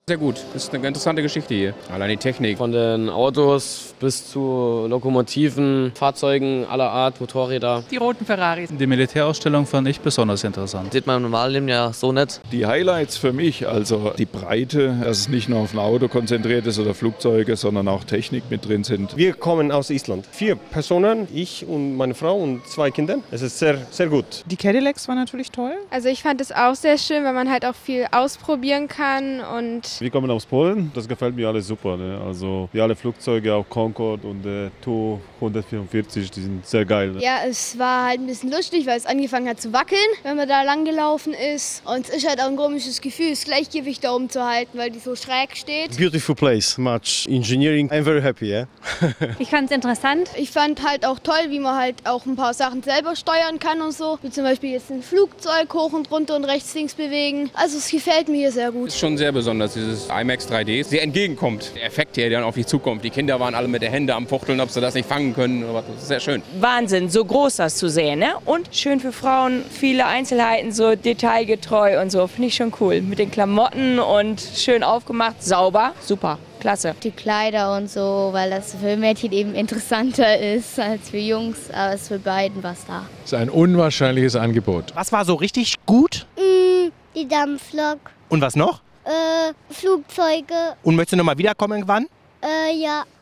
Sehr gut, das ist eine interessante Geschichte hier. Allein die Technik. Von den Autos bis zu Lokomotiven, Fahrzeugen aller Art, Motorräder. Die roten Ferraris. Die Militärausstellung fand ich besonders interessant. Sieht man im Normalleben ja so nicht. Die Highlights für mich, also die Breite, dass es nicht nur auf ein Auto konzentriert ist oder Flugzeuge, sondern auch Technik mit drin sind. Wir kommen aus Island. 4 Personen, ich und meine Frau und 2 Kinder. Es ist sehr, sehr gut. Die Cadillacs waren natürlich toll. Also ich fand es auch sehr schön, weil man halt auch viel ausprobieren kann und Wir kommen aus Polen, das gefällt mir alles super. Ne? Also die alle Flugzeuge, auch Concorde und Tu 144, die sind sehr geil. Ne? Ja, es war halt ein bisschen lustig, weil es angefangen hat zu wackeln, wenn man da lang gelaufen ist. Und es ist halt auch ein komisches Gefühl, das Gleichgewicht da oben zu halten, weil die so schräg steht. Beautiful place, much engineering. I'm very happy, yeah. ich fand es interessant. Ich fand halt auch toll, wie man halt auch ein paar Sachen selber steuern kann und so. Wie zum Beispiel jetzt ein Flugzeug hoch und runter und rechts, links bewegen. Also es gefällt mir hier sehr gut. Ist schon sehr besonders, dieses IMAX 3D. Sehr entgegenkommt. Der Effekt, der dann auf dich zukommt. Die Kinder waren alle mit der Hände am Fuchteln, ob sie das nicht fangen können. Aber das ist sehr schön. Wahnsinn, so groß das zu sehen, ne? Und schön für Frauen, viele Einzelheiten, so detailgetreu und so. Finde ich schon cool. Mit den Klamotten und schön aufgemacht, sauber, super. Klasse. Die Kleider und so, weil das für Mädchen eben interessanter ist als für Jungs. Aber es ist für beiden was da. Das ist ein unwahrscheinliches Angebot. Was war so richtig gut? Die Dampflok, Und was noch? Flugzeuge, Und möchtest du noch mal wiederkommen irgendwann? ja.